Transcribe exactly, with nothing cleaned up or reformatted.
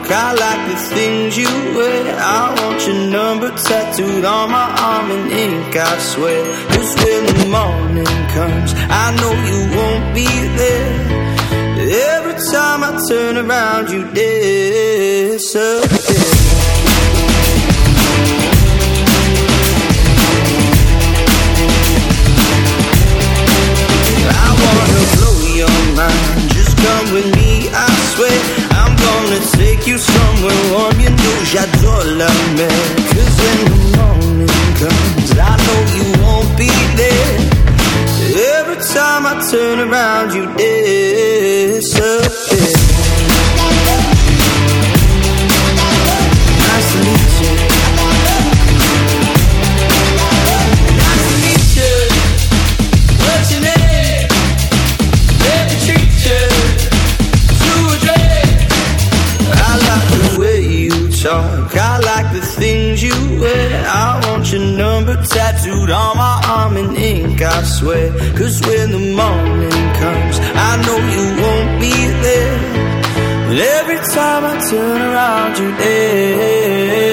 I like the things you wear. I want your number tattooed on my arm in ink, I swear. Cause when the morning comes, I know you won't be there. Every time I turn around, you disappear. I wanna blow your mind, just come with me, I swear. I'm gonna take you somewhere warm, you know j'adore la mer. Cause when the morning comes, I know you won't be there. Every time I turn around, you disappear. Nice to meet you. Nice to meet you. What's your name? Let me treat you to a drink. I like the way you talk, I like the things you wear. I want your number tattooed on my arm in ink, I swear. Cause when the morning comes, I know you won't be there. But every time I turn around, you're there.